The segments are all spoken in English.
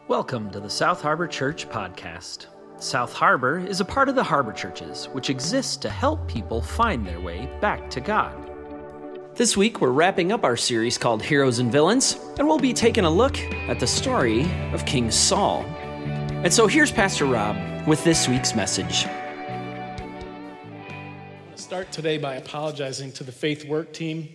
Welcome to the South Harbor Church podcast. South Harbor is a part of the Harbor Churches, which exists to help people find their way back to God. This week, we're wrapping up our series called Heroes and Villains, and we'll be taking a look at the story of King Saul. And so here's Pastor Rob with this week's message. I want to start today by apologizing to the Faith Work team.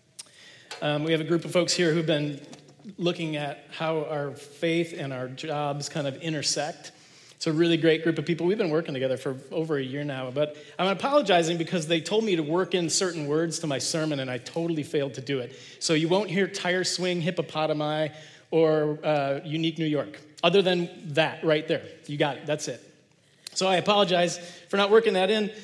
We have a group of folks here who've been looking at how our faith and our jobs kind of intersect. It's a really great group of people. We've been working together for over a year now, but I'm apologizing because they told me to work in certain words to my sermon, and I totally failed to do it. So you won't hear tire swing hippopotami or unique New York. Other than that right there. You got it. That's it. So I apologize for not working that in.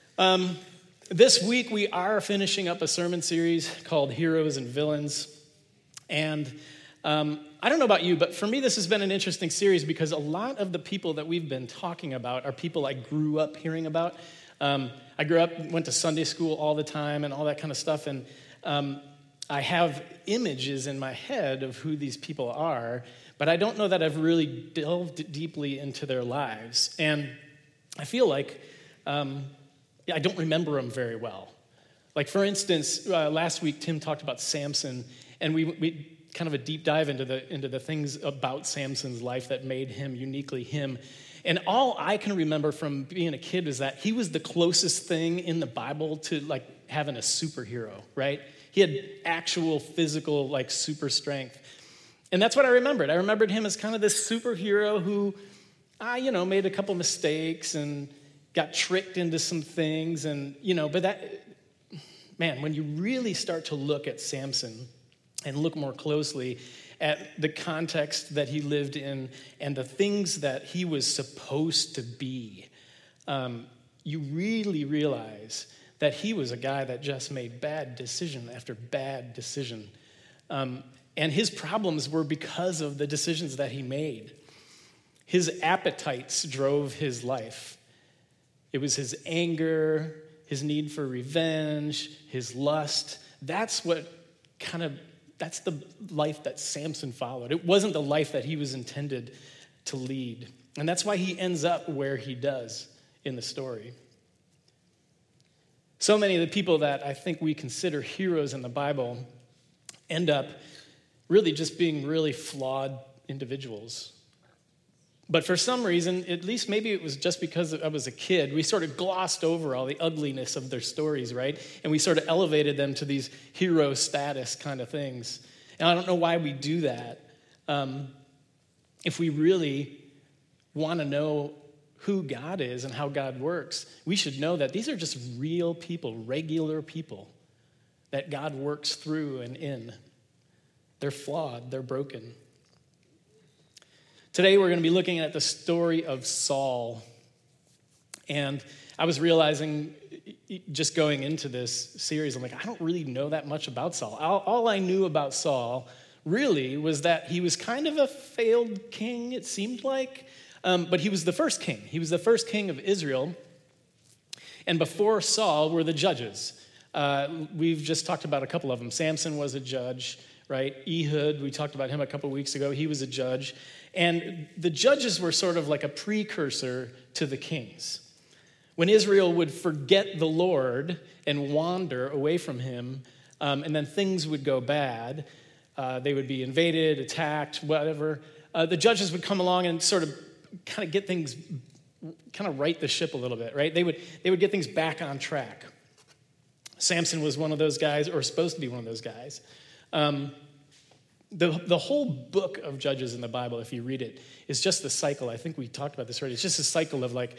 This week we are finishing up a sermon series called Heroes and Villains. And I don't know about you, but for me this has been an interesting series because a lot of the people that we've been talking about are people I grew up hearing about. I grew up, went to Sunday school all the time and all that kind of stuff, and I have images in my head of who these people are, but I don't know that I've really delved deeply into their lives. And I feel like I don't remember them very well. Like, for instance, last week Tim talked about Samson, and we kind of a deep dive into the things about Samson's life that made him uniquely him. And all I can remember from being a kid is that he was the closest thing in the Bible to like having a superhero, right? He had actual physical like super strength. And that's what I remembered. I remembered him as kind of this superhero who, made a couple mistakes and got tricked into some things. And, but that, man, when you really start to look at Samson and look more closely at the context that he lived in and the things that he was supposed to be, you really realize that he was a guy that just made bad decision after bad decision. And his problems were because of the decisions that he made. His appetites drove his life. It was his anger, his need for revenge, his lust. That's the life that Samson followed. It wasn't the life that he was intended to lead. And that's why he ends up where he does in the story. So many of the people that I think we consider heroes in the Bible end up really just being really flawed individuals. But for some reason, at least maybe it was just because I was a kid, we sort of glossed over all the ugliness of their stories, right? And we sort of elevated them to these hero status kind of things. And I don't know why we do that. If we really want to know who God is and how God works, we should know that these are just real people, regular people that God works through and in. They're flawed, they're broken. Today we're going to be looking at the story of Saul. And I was realizing just going into this series, I'm like, I don't really know that much about Saul. All I knew about Saul really was that he was kind of a failed king, it seemed like. But he was the first king. He was the first king of Israel. And before Saul were the judges. We've just talked about a couple of them. Samson was a judge, right? Ehud, we talked about him a couple weeks ago. He was a judge. And the judges were sort of like a precursor to the kings. When Israel would forget the Lord and wander away from him, and then things would go bad, they would be invaded, attacked, whatever, the judges would come along and sort of kind of get things, kind of right the ship a little bit, right? They would get things back on track. Samson was one of those guys, or supposed to be one of those guys. The whole book of Judges in the Bible, if you read it, is just the cycle. I think we talked about this already. It's just a cycle of like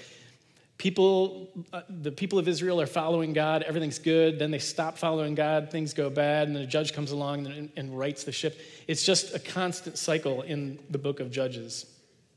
the people of Israel are following God, everything's good, then they stop following God, things go bad, and then a judge comes along and rights the ship. It's just a constant cycle in the book of Judges.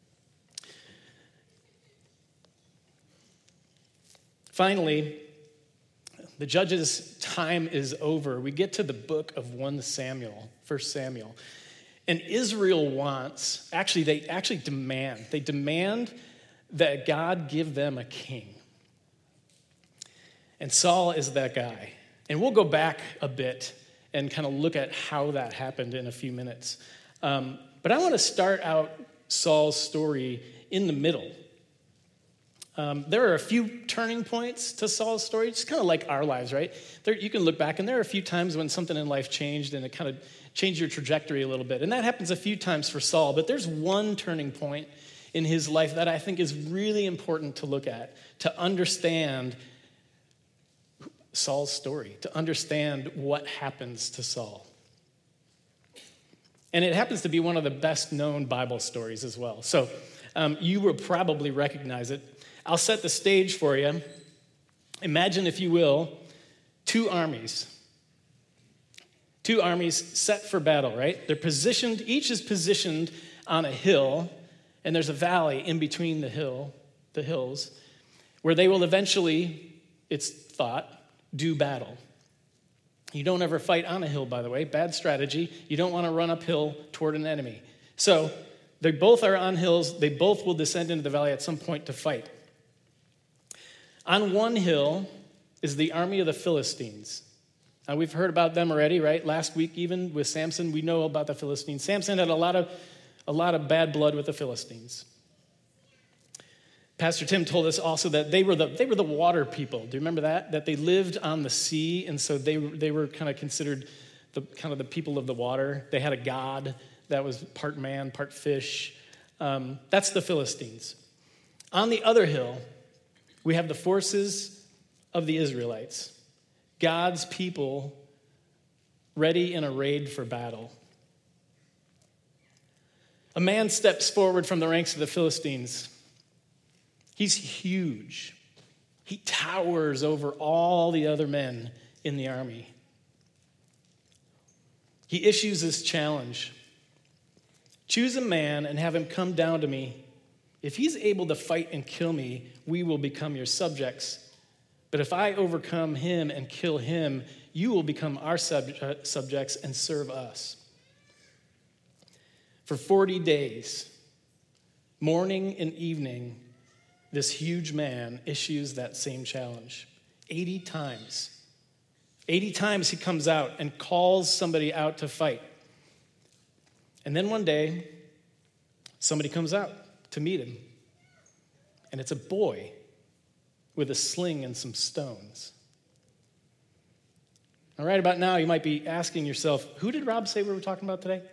Finally, the judges' time is over. We get to the book of 1 Samuel. And Israel they demand that God give them a king. And Saul is that guy. And we'll go back a bit and kind of look at how that happened in a few minutes. But I want to start out Saul's story in the middle. There are a few turning points to Saul's story, just kind of like our lives, right? You can look back, and there are a few times when something in life changed, and it kind of changed your trajectory a little bit. And that happens a few times for Saul, but there's one turning point in his life that I think is really important to look at, to understand Saul's story, to understand what happens to Saul. And it happens to be one of the best known Bible stories as well. So you will probably recognize it. I'll set the stage for you. Imagine, if you will, two armies. Two armies set for battle, right? They're positioned, each is positioned on a hill, and there's a valley in between the hills, where they will eventually, it's thought, do battle. You don't ever fight on a hill, by the way. Bad strategy. You don't want to run uphill toward an enemy. So they both are on hills. They both will descend into the valley at some point to fight. On one hill is the army of the Philistines. Now, we've heard about them already, right? Last week, even with Samson, we know about the Philistines. Samson had a lot of bad blood with the Philistines. Pastor Tim told us also that they were the water people. Do you remember that? That they lived on the sea, and so they were kind of considered the people of the water. They had a god that was part man, part fish. That's the Philistines. On the other hill, we have the forces of the Israelites, God's people ready in a raid for battle. A man steps forward from the ranks of the Philistines. He's huge. He towers over all the other men in the army. He issues this challenge. Choose a man and have him come down to me. If he's able to fight and kill me, we will become your subjects. But if I overcome him and kill him, you will become our subjects and serve us. For 40 days, morning and evening, this huge man issues that same challenge. 80 times. 80 times he comes out and calls somebody out to fight. And then one day, somebody comes out to meet him. And it's a boy with a sling and some stones. Now, right about now, you might be asking yourself, who did Rob say we were talking about today?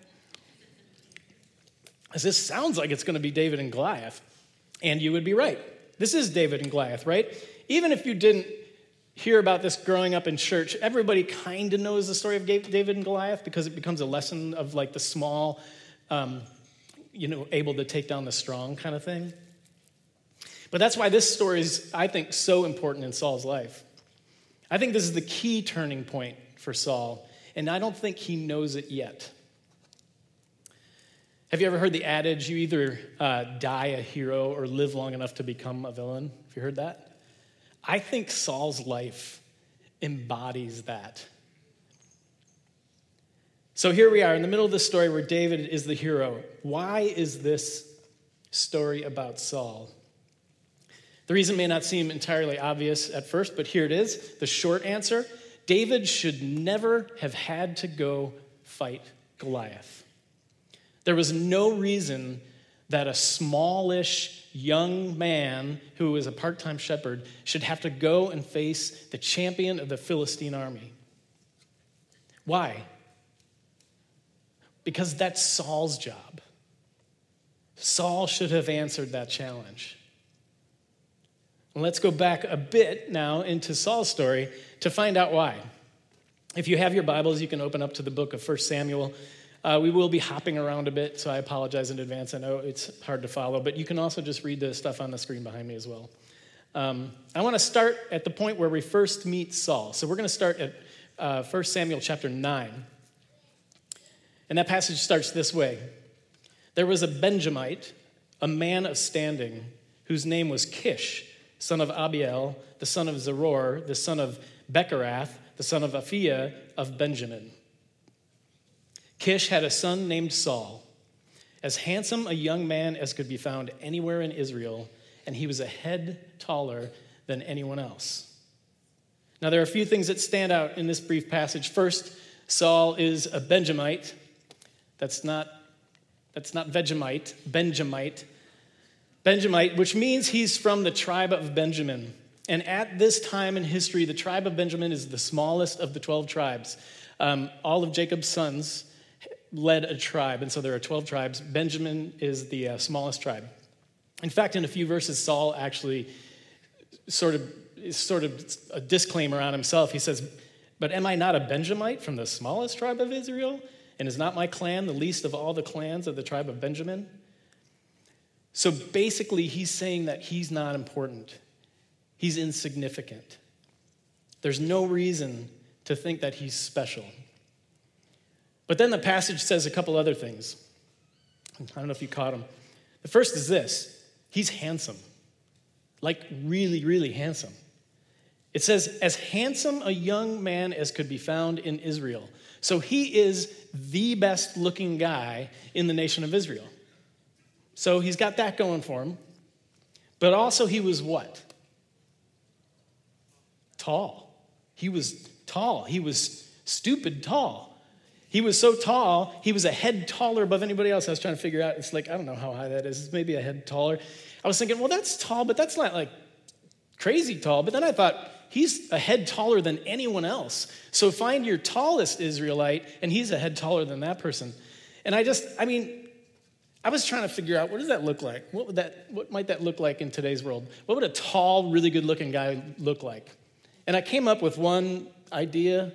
This sounds like it's going to be David and Goliath. And you would be right. This is David and Goliath, right? Even if you didn't hear about this growing up in church, everybody kind of knows the story of David and Goliath because it becomes a lesson of like the small, able to take down the strong kind of thing. But that's why this story is, I think, so important in Saul's life. I think this is the key turning point for Saul, and I don't think he knows it yet. Have you ever heard the adage, you either die a hero or live long enough to become a villain? Have you heard that? I think Saul's life embodies that. So here we are in the middle of the story where David is the hero. Why is this story about Saul? The reason may not seem entirely obvious at first, but here it is. The short answer, David should never have had to go fight Goliath. There was no reason that a smallish young man who was a part-time shepherd should have to go and face the champion of the Philistine army. Why? Because that's Saul's job. Saul should have answered that challenge. And let's go back a bit now into Saul's story to find out why. If you have your Bibles, you can open up to the book of 1 Samuel. We will be hopping around a bit, so I apologize in advance. I know it's hard to follow, but you can also just read the stuff on the screen behind me as well. I want to start at the point where we first meet Saul. So we're going to start at 1 Samuel chapter 9. And that passage starts this way. There was a Benjamite, a man of standing, whose name was Kish, son of Abiel, the son of Zeror, the son of Bechorath, the son of Aphiah of Benjamin. Kish had a son named Saul, as handsome a young man as could be found anywhere in Israel, and he was a head taller than anyone else. Now, there are a few things that stand out in this brief passage. First, Saul is a Benjamite. That's not That's not Vegemite, Benjamite. Benjamite, which means he's from the tribe of Benjamin. And at this time in history, the tribe of Benjamin is the smallest of the 12 tribes. All of Jacob's sons led a tribe, and so there are 12 tribes. Benjamin is the smallest tribe. In fact, in a few verses, Saul actually sort of a disclaimer on himself. He says, "But am I not a Benjamite from the smallest tribe of Israel? And is not my clan the least of all the clans of the tribe of Benjamin?" So basically, he's saying that he's not important. He's insignificant. There's no reason to think that he's special. But then the passage says a couple other things. I don't know if you caught them. The first is this: he's handsome. Like really, really handsome. It says, as handsome a young man as could be found in Israel. So he is the best looking guy in the nation of Israel. So he's got that going for him. But also he was what? Tall. He was tall. He was stupid tall. He was so tall, he was a head taller above anybody else. I was trying to figure out, it's like, I don't know how high that is. It's maybe a head taller. I was thinking, well, that's tall, but that's not like crazy tall. But then I thought, he's a head taller than anyone else. So find your tallest Israelite, and he's a head taller than that person. And I was trying to figure out, what does that look like? What might that look like in today's world? What would a tall, really good-looking guy look like? And I came up with one idea.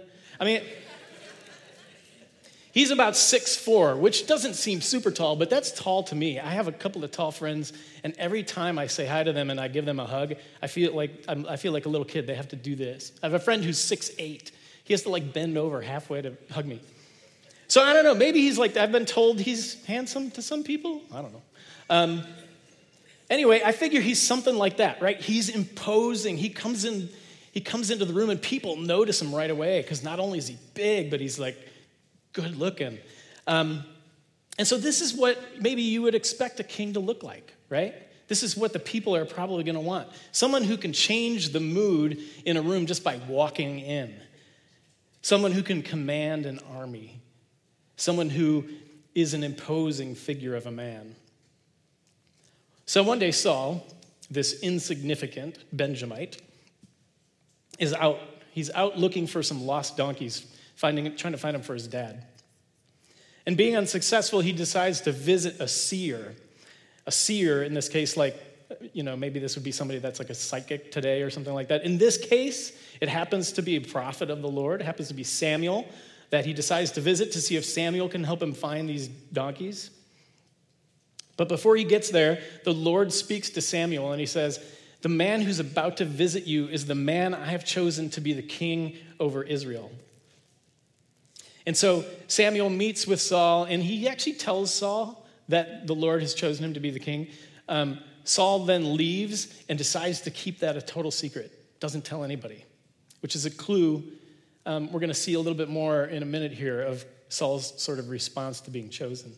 He's about 6'4", which doesn't seem super tall, but that's tall to me. I have a couple of tall friends, and every time I say hi to them and I give them a hug, I feel like a little kid. They have to do this. I have a friend who's 6'8". He has to bend over halfway to hug me. So I don't know, maybe he's I've been told he's handsome to some people. I don't know. Anyway, I figure he's something like that, right? He's imposing. He comes into the room and people notice him right away because not only is he big, but he's good looking. And so this is what maybe you would expect a king to look like, right? This is what the people are probably going to want. Someone who can change the mood in a room just by walking in. Someone who can command an army. Someone who is an imposing figure of a man. So one day Saul, this insignificant Benjamite, is out. He's out looking for some lost donkeys, trying to find them for his dad. And being unsuccessful, he decides to visit a seer. A seer, in this case, maybe this would be somebody that's like a psychic today or something like that. In this case, it happens to be a prophet of the Lord. It happens to be Samuel that he decides to visit to see if Samuel can help him find these donkeys. But before he gets there, the Lord speaks to Samuel and he says, "The man who's about to visit you is the man I have chosen to be the king over Israel." And so Samuel meets with Saul, and he actually tells Saul that the Lord has chosen him to be the king. Saul then leaves and decides to keep that a total secret, doesn't tell anybody, which is a clue. We're going to see a little bit more in a minute here of Saul's sort of response to being chosen.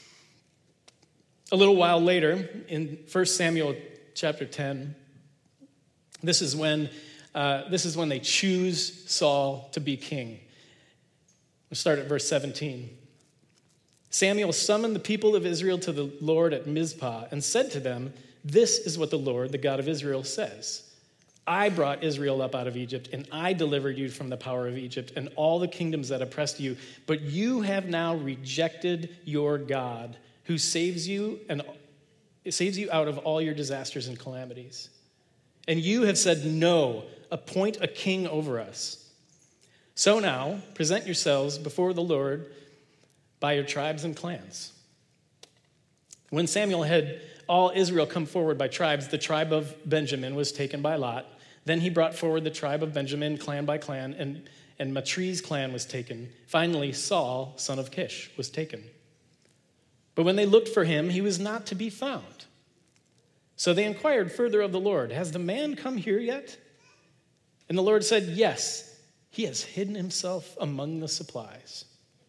A little while later, in 1 Samuel chapter 10, this is when they choose Saul to be king. We'll start at verse 17. Samuel summoned the people of Israel to the Lord at Mizpah and said to them, "This is what the Lord, the God of Israel, says. I brought Israel up out of Egypt, and I delivered you from the power of Egypt and all the kingdoms that oppressed you. But you have now rejected your God, who saves you out of all your disasters and calamities. And you have said, 'No, appoint a king over us.' So now, present yourselves before the Lord by your tribes and clans." When Samuel had all Israel come forward by tribes, the tribe of Benjamin was taken by Lot. Then he brought forward the tribe of Benjamin, clan by clan, and Matri's clan was taken. Finally, Saul, son of Kish, was taken. But when they looked for him, he was not to be found. So they inquired further of the Lord, "Has the man come here yet?" And the Lord said, "Yes, he has hidden himself among the supplies."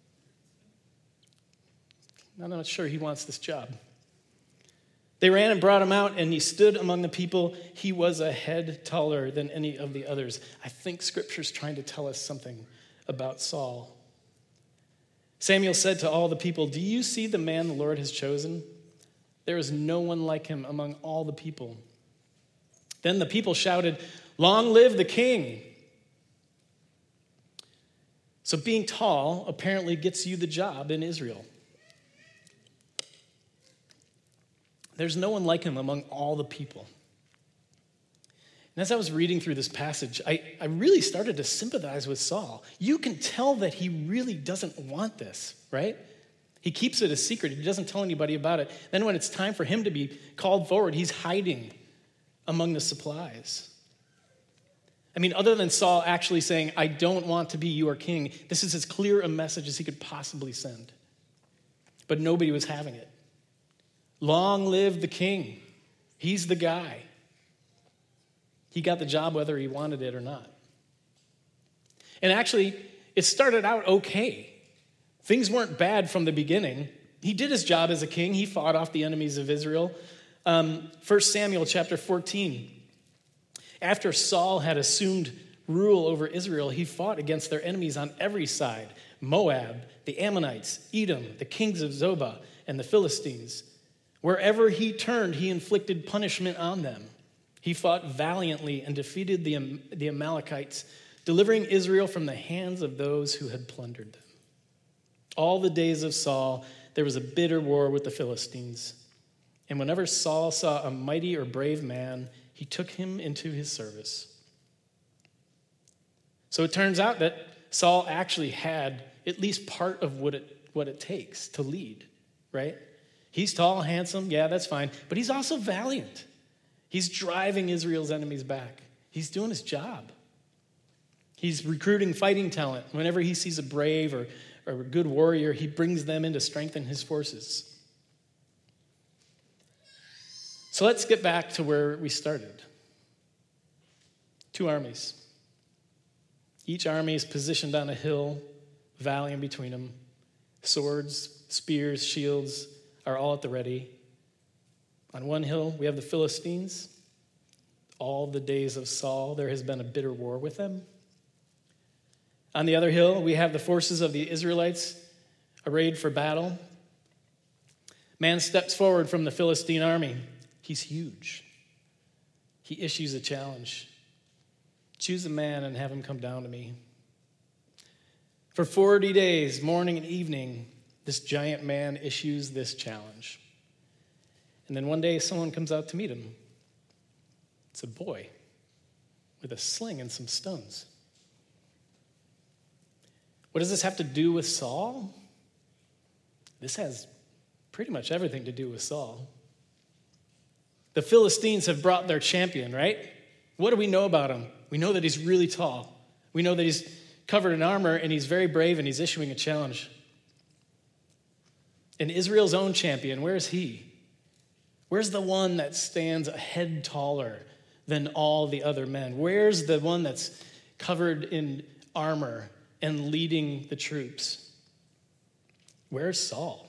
I'm not sure he wants this job. They ran and brought him out, and he stood among the people. He was a head taller than any of the others. I think Scripture's trying to tell us something about Saul. Samuel said to all the people, "Do you see the man the Lord has chosen? There is no one like him among all the people." Then the people shouted, "Long live the king!" So being tall apparently gets you the job in Israel. There's no one like him among all the people. And as I was reading through this passage, I really started to sympathize with Saul. You can tell that he really doesn't want this, right? He keeps it a secret. He doesn't tell anybody about it. Then when it's time for him to be called forward, he's hiding among the supplies. I mean, other than Saul actually saying, "I don't want to be your king," this is as clear a message as he could possibly send. But nobody was having it. Long live the king. He's the guy. He got the job whether he wanted it or not. And actually, it started out okay. Things weren't bad from the beginning. He did his job as a king. He fought off the enemies of Israel. 1 Samuel chapter 14. After Saul had assumed rule over Israel, he fought against their enemies on every side: Moab, the Ammonites, Edom, the kings of Zobah, and the Philistines. Wherever he turned, he inflicted punishment on them. He fought valiantly and defeated the Amalekites, delivering Israel from the hands of those who had plundered them. All the days of Saul, there was a bitter war with the Philistines. And whenever Saul saw a mighty or brave man, he took him into his service. So it turns out that Saul actually had at least part of what it takes to lead, right? He's tall, handsome, yeah, that's fine. But he's also valiant. He's driving Israel's enemies back. He's doing his job. He's recruiting fighting talent. Whenever he sees a brave or a good warrior, he brings them in to strengthen his forces. So let's get back to where we started. 2 armies. Each army is positioned on a hill, valley in between them. Swords, spears, shields are all at the ready. On one hill, we have the Philistines. All the days of Saul, there has been a bitter war with them. On the other hill, we have the forces of the Israelites arrayed for battle. Man steps forward from the Philistine army. He's huge. He issues a challenge. Choose a man and have him come down to me. For 40 days, morning and evening, this giant man issues this challenge. And then one day, someone comes out to meet him. It's a boy with a sling and some stones. What does this have to do with Saul? This has pretty much everything to do with Saul. The Philistines have brought their champion, right? What do we know about him? We know that he's really tall. We know that he's covered in armor and he's very brave and he's issuing a challenge. And Israel's own champion, where is he? Where's the one that stands a head taller than all the other men? Where's the one that's covered in armor and leading the troops? Where's Saul?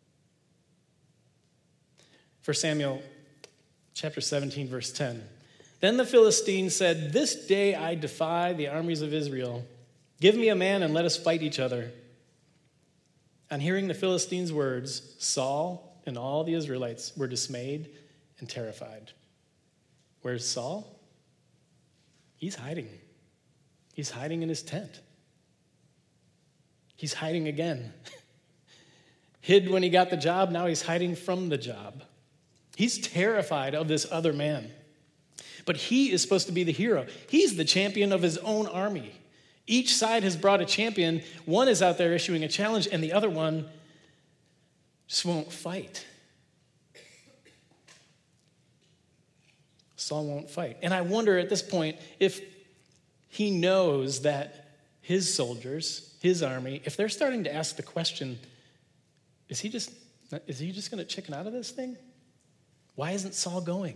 1 Samuel chapter 17, verse 10. Then the Philistines said, "This day I defy the armies of Israel. Give me a man and let us fight each other." On hearing the Philistines' words, Saul and all the Israelites were dismayed and terrified. Where's Saul? He's hiding. He's hiding in his tent. He's hiding again. Hid when he got the job, now he's hiding from the job. He's terrified of this other man. But he is supposed to be the hero. He's the champion of his own army. Each side has brought a champion. One is out there issuing a challenge, and the other one just won't fight. Saul won't fight. And I wonder at this point if he knows that his soldiers, his army, if they're starting to ask the question, is he just going to chicken out of this thing? Why isn't Saul going?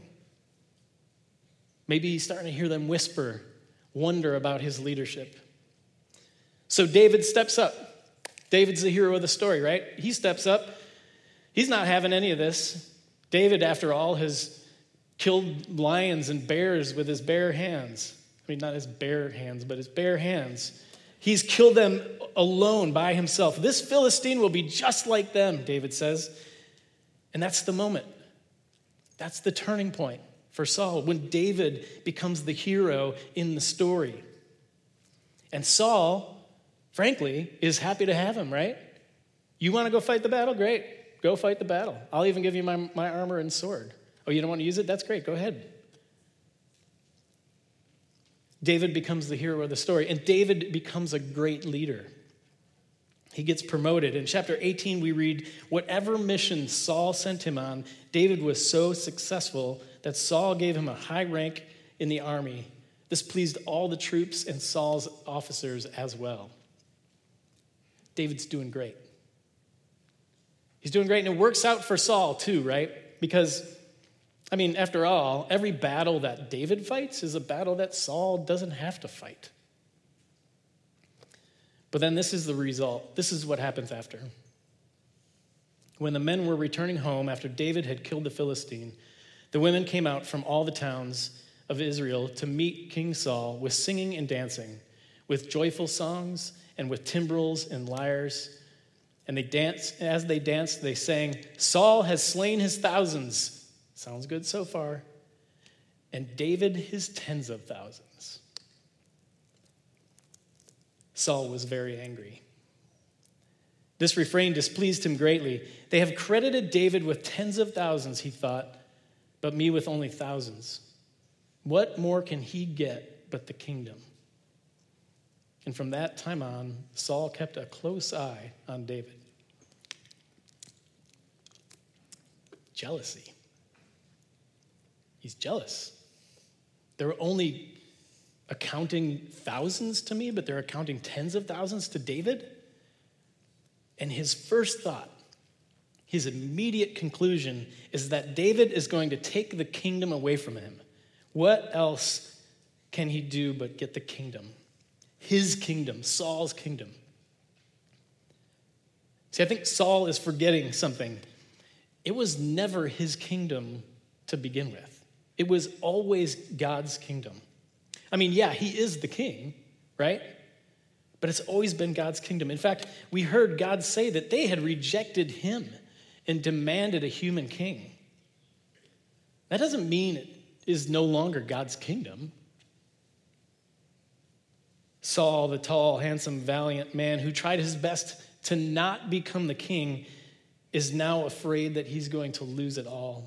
Maybe he's starting to hear them whisper, wonder about his leadership. So David steps up. David's the hero of the story, right? He steps up. He's not having any of this. David, after all, has killed lions and bears with his bare hands. I mean, not his bare hands, but his bare hands. He's killed them alone by himself. This Philistine will be just like them, David says. And that's the moment. That's the turning point for Saul, when David becomes the hero in the story. And Saul, frankly, is happy to have him, right? You want to go fight the battle? Great. Go fight the battle. I'll even give you my armor and sword. Oh, you don't want to use it? That's great. Go ahead. David becomes the hero of the story, and David becomes a great leader. He gets promoted. In chapter 18, we read, whatever mission Saul sent him on, David was so successful that Saul gave him a high rank in the army. This pleased all the troops and Saul's officers as well. David's doing great. He's doing great, and it works out for Saul too, right? Because, after all, every battle that David fights is a battle that Saul doesn't have to fight. But then this is the result. This is what happens after. When the men were returning home after David had killed the Philistine, the women came out from all the towns of Israel to meet King Saul with singing and dancing, with joyful songs and with timbrels and lyres. And as they danced, they sang, Saul has slain his thousands. Sounds good so far. And David his tens of thousands. Saul was very angry. This refrain displeased him greatly. They have credited David with tens of thousands, he thought, but me with only thousands. What more can he get but the kingdom? And from that time on, Saul kept a close eye on David. Jealousy. He's jealous. They were only accounting thousands to me, but they're accounting tens of thousands to David. And his first thought, his immediate conclusion, is that David is going to take the kingdom away from him. What else can he do but get the kingdom? His kingdom, Saul's kingdom. See, I think Saul is forgetting something. It was never his kingdom to begin with. It was always God's kingdom. He is the king, right? But it's always been God's kingdom. In fact, we heard God say that they had rejected him and demanded a human king. That doesn't mean it is no longer God's kingdom. Saul, the tall, handsome, valiant man who tried his best to not become the king, is now afraid that he's going to lose it all.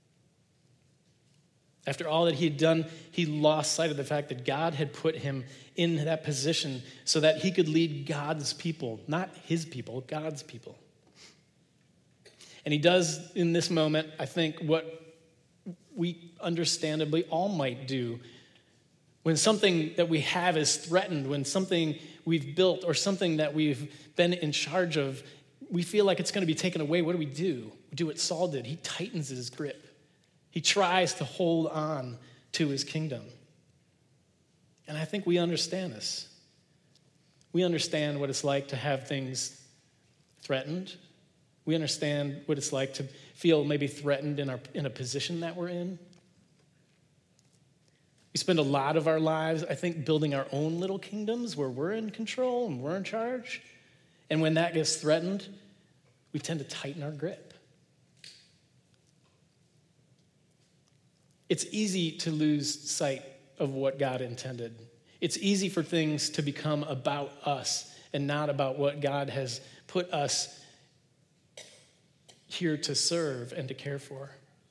After all that he had done, he lost sight of the fact that God had put him in that position so that he could lead God's people, not his people, God's people. And he does in this moment, I think, what we understandably all might do when something that we have is threatened, when something we've built or something that we've been in charge of, we feel like it's going to be taken away. What do? We do what Saul did. He tightens his grip. He tries to hold on to his kingdom. And I think we understand this. We understand what it's like to have things threatened. We understand what it's like to feel maybe threatened in a position that we're in. We spend a lot of our lives, I think, building our own little kingdoms where we're in control and we're in charge. And when that gets threatened, we tend to tighten our grip. It's easy to lose sight of what God intended. It's easy for things to become about us and not about what God has put us here to serve and to care for.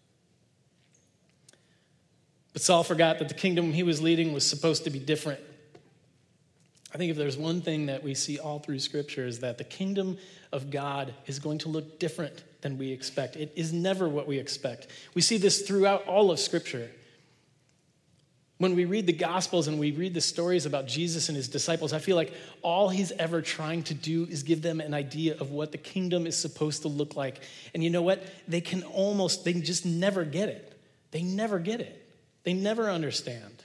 But Saul forgot that the kingdom he was leading was supposed to be different. I think if there's one thing that we see all through Scripture is that the kingdom of God is going to look different than we expect. It is never what we expect. We see this throughout all of Scripture. When we read the Gospels and we read the stories about Jesus and his disciples, I feel like all he's ever trying to do is give them an idea of what the kingdom is supposed to look like. And you know what? They just never get it. They never get it. They never understand.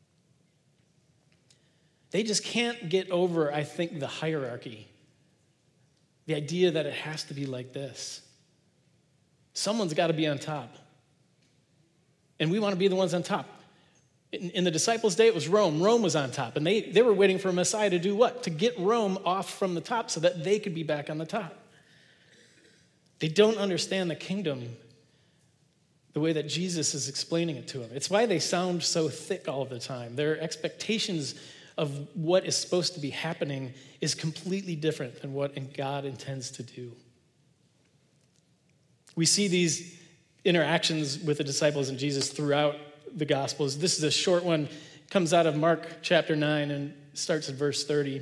They just can't get over, I think, the hierarchy. The idea that it has to be like this. Someone's got to be on top. And we want to be the ones on top. In the disciples' day, it was Rome. Rome was on top. And they were waiting for a Messiah to do what? To get Rome off from the top so that they could be back on the top. They don't understand the kingdom the way that Jesus is explaining it to them. It's why they sound so thick all of the time. Their expectations of what is supposed to be happening is completely different than what God intends to do. We see these interactions with the disciples and Jesus throughout the Gospels. This is a short one. It comes out of Mark chapter 9 and starts at verse 30.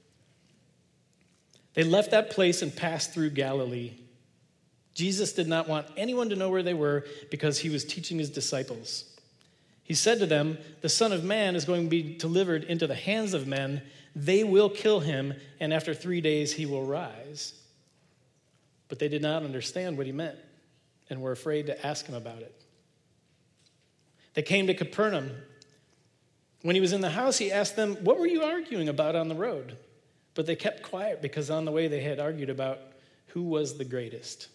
They left that place and passed through Galilee. Jesus did not want anyone to know where they were because he was teaching his disciples. He said to them, "The Son of Man is going to be delivered into the hands of men. They will kill him, and after 3 days he will rise." But they did not understand what he meant and were afraid to ask him about it. They came to Capernaum. When he was in the house, he asked them, "What were you arguing about on the road?" But they kept quiet because on the way they had argued about who was the greatest.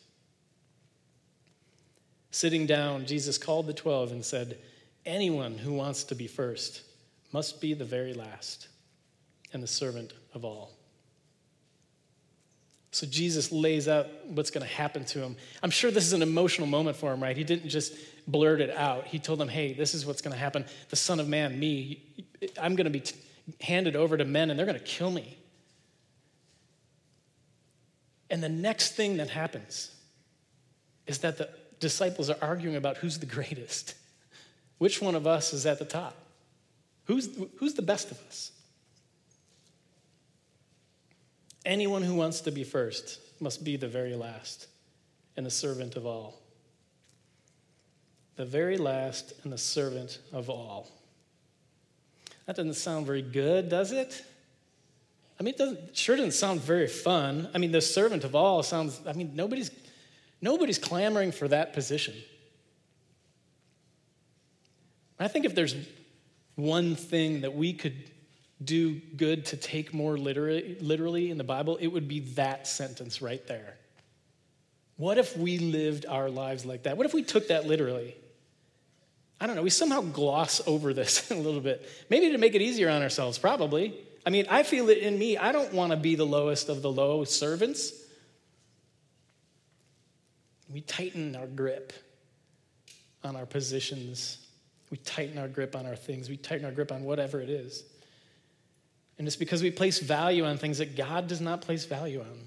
Sitting down, Jesus called the 12 and said, "Anyone who wants to be first must be the very last and the servant of all." So Jesus lays out what's going to happen to him. I'm sure this is an emotional moment for him, right? He didn't just blurt it out. He told them, hey, this is what's going to happen. The Son of Man, me, I'm going to be handed over to men and they're going to kill me. And the next thing that happens is that the disciples are arguing about who's the greatest. Which one of us is at the top? Who's the best of us? Anyone who wants to be first must be the very last and the servant of all. The very last and the servant of all. That doesn't sound very good, does it? I mean, it sure doesn't sound very fun. I mean, the servant of all sounds, nobody's clamoring for that position. I think if there's one thing that we could do good to take more literally in the Bible, it would be that sentence right there. What if we lived our lives like that? What if we took that literally? I don't know, we somehow gloss over this a little bit. Maybe to make it easier on ourselves, probably. I mean, I feel it in me. I don't want to be the lowest of the low servants. We tighten our grip on our positions. We tighten our grip on our things. We tighten our grip on whatever it is. And it's because we place value on things that God does not place value on.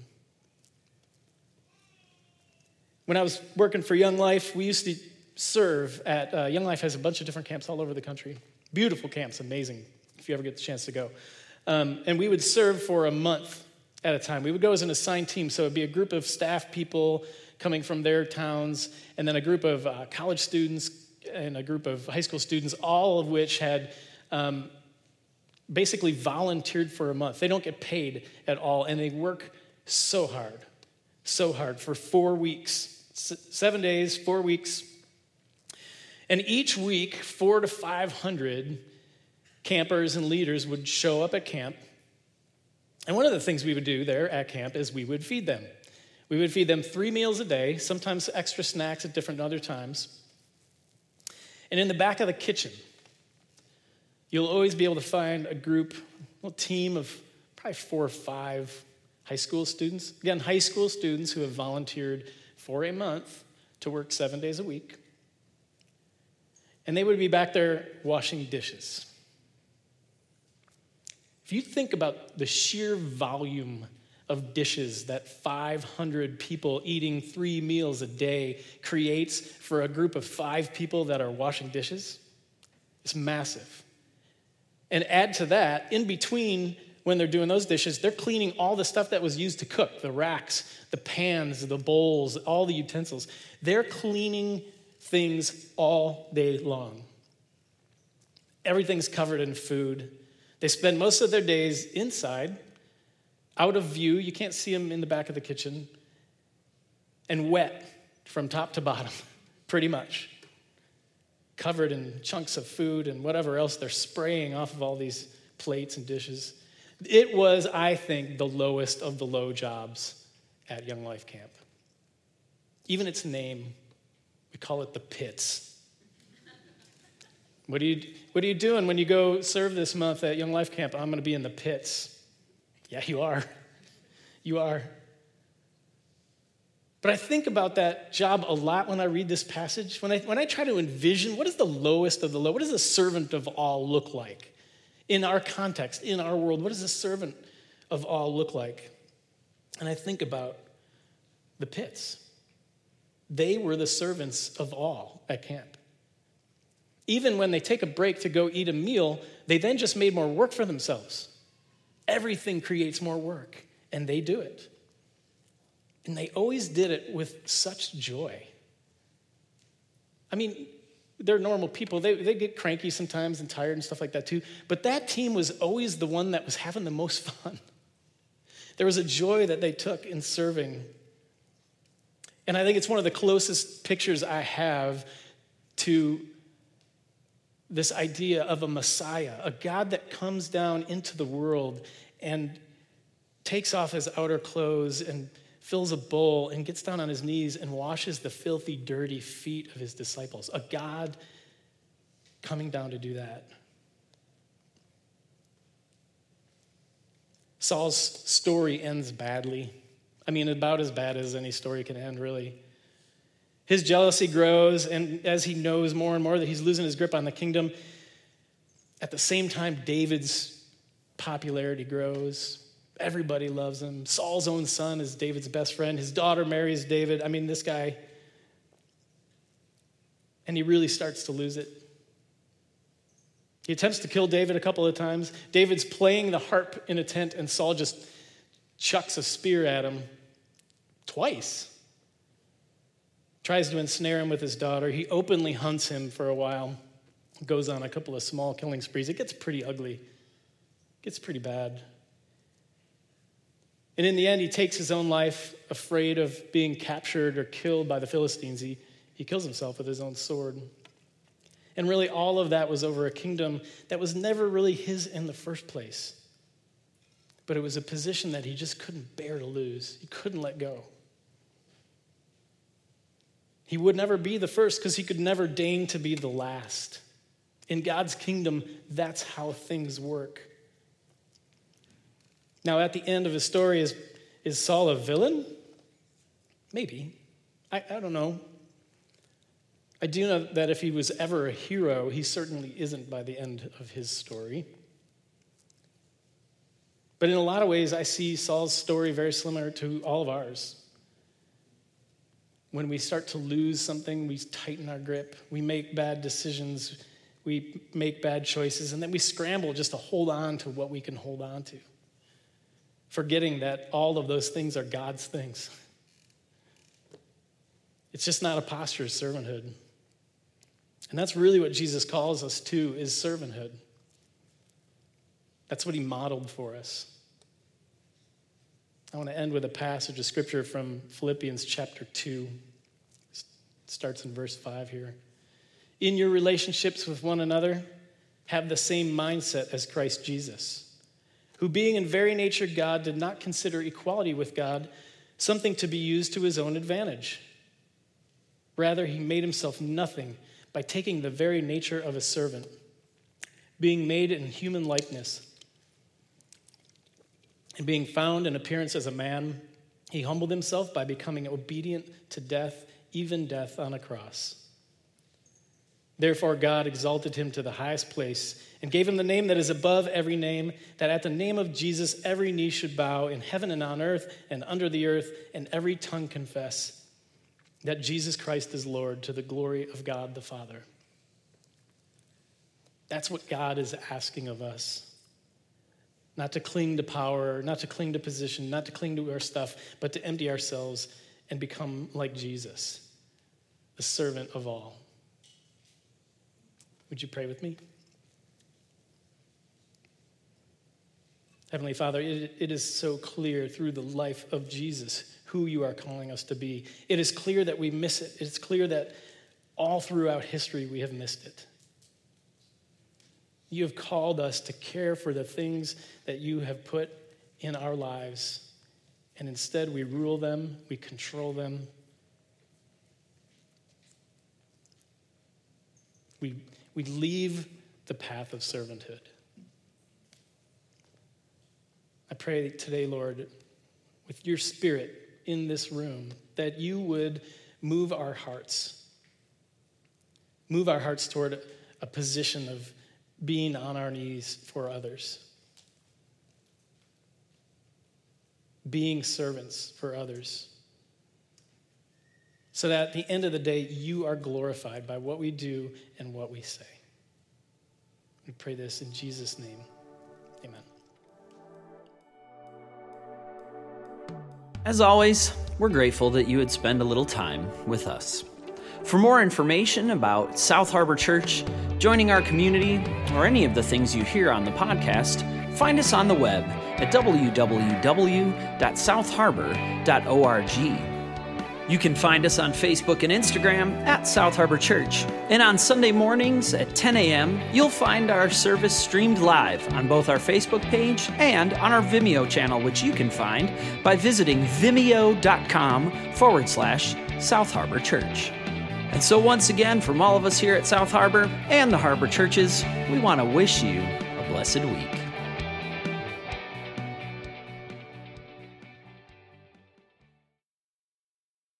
When I was working for Young Life, we used to serve at, Young Life has a bunch of different camps all over the country. Beautiful camps, amazing, if you ever get the chance to go. And we would serve for a month at a time. We would go as an assigned team, so it would be a group of staff people coming from their towns, and then a group of college students and a group of high school students, all of which had basically volunteered for a month. They don't get paid at all, and they work so hard for 4 weeks, 7 days, 4 weeks. And each week, 400 to 500 campers and leaders would show up at camp. And one of the things we would do there at camp is we would feed them. We would feed them 3 meals a day, sometimes extra snacks at different other times. And in the back of the kitchen, you'll always be able to find a team of probably 4 or 5 high school students. Again, high school students who have volunteered for a month to work 7 days a week. And they would be back there washing dishes. If you think about the sheer volume of dishes that 500 people eating 3 meals a day creates for a group of 5 people that are washing dishes, it's massive. And add to that, in between when they're doing those dishes, they're cleaning all the stuff that was used to cook, the racks, the pans, the bowls, all the utensils. They're cleaning things all day long. Everything's covered in food. They spend most of their days inside, out of view. You can't see them in the back of the kitchen. And wet from top to bottom, pretty much. Covered in chunks of food and whatever else they're spraying off of all these plates and dishes. It was, I think, the lowest of the low jobs at Young Life Camp. Even its name, we call it the pits. What are you doing when you go serve this month at Young Life Camp? I'm going to be in the pits. Yeah, you are. You are. But I think about that job a lot when I read this passage. When I try to envision what is the lowest of the low, what does a servant of all look like? In our context, in our world, what does a servant of all look like? And I think about the pits. They were the servants of all at camp. Even when they take a break to go eat a meal, they then just made more work for themselves. Everything creates more work, and they do it. And they always did it with such joy. I mean, they're normal people. They get cranky sometimes and tired and stuff like that too. But that team was always the one that was having the most fun. There was a joy that they took in serving. And I think it's one of the closest pictures I have to this idea of a Messiah, a God that comes down into the world and takes off his outer clothes and fills a bowl and gets down on his knees and washes the filthy, dirty feet of his disciples. A God coming down to do that. Saul's story ends badly. I mean, about as bad as any story can end, really. His jealousy grows, and as he knows more and more that he's losing his grip on the kingdom, at the same time, David's popularity grows. Everybody loves him. Saul's own son is David's best friend. His daughter marries David. I mean, this guy. And he really starts to lose it. He attempts to kill David a couple of times. David's playing the harp in a tent, and Saul just chucks a spear at him twice. Tries to ensnare him with his daughter. He openly hunts him for a while. Goes on a couple of small killing sprees. It gets pretty ugly. It gets pretty bad. And in the end, he takes his own life, afraid of being captured or killed by the Philistines. He kills himself with his own sword. And really, all of that was over a kingdom that was never really his in the first place. But it was a position that he just couldn't bear to lose. He couldn't let go. He would never be the first because he could never deign to be the last. In God's kingdom, that's how things work. Now, at the end of his story, is Saul a villain? Maybe. I don't know. I do know that if he was ever a hero, he certainly isn't by the end of his story. But in a lot of ways, I see Saul's story very similar to all of ours. When we start to lose something, we tighten our grip. We make bad decisions. We make bad choices. And then we scramble just to hold on to what we can hold on to, forgetting that all of those things are God's things. It's just not a posture of servanthood. And that's really what Jesus calls us to, is servanthood. That's what he modeled for us. I want to end with a passage of scripture from Philippians chapter 2. It starts in verse 5 here. In your relationships with one another, have the same mindset as Christ Jesus, who being in very nature God did not consider equality with God something to be used to his own advantage. Rather, he made himself nothing by taking the very nature of a servant, being made in human likeness. And being found in appearance as a man, he humbled himself by becoming obedient to death, even death on a cross. Therefore, God exalted him to the highest place and gave him the name that is above every name, that at the name of Jesus every knee should bow in heaven and on earth and under the earth, and every tongue confess that Jesus Christ is Lord, to the glory of God the Father. That's what God is asking of us. Not to cling to power, not to cling to position, not to cling to our stuff, but to empty ourselves and become like Jesus, the servant of all. Would you pray with me? Heavenly Father, it is so clear through the life of Jesus who you are calling us to be. It is clear that we miss it. It's clear that all throughout history we have missed it. You have called us to care for the things that you have put in our lives, and instead we rule them, we control them. We leave the path of servanthood. I pray today, Lord, with your Spirit in this room, that you would move our hearts toward a position of being on our knees for others, being servants for others, so that at the end of the day, you are glorified by what we do and what we say. We pray this in Jesus' name. Amen. As always, we're grateful that you would spend a little time with us. For more information about South Harbor Church, joining our community, or any of the things you hear on the podcast, find us on the web at www.southharbor.org. You can find us on Facebook and Instagram at South Harbor Church. And on Sunday mornings at 10 a.m., you'll find our service streamed live on both our Facebook page and on our Vimeo channel, which you can find by visiting vimeo.com/South Harbor Church. And so once again, from all of us here at South Harbor and the Harbor Churches, we want to wish you a blessed week.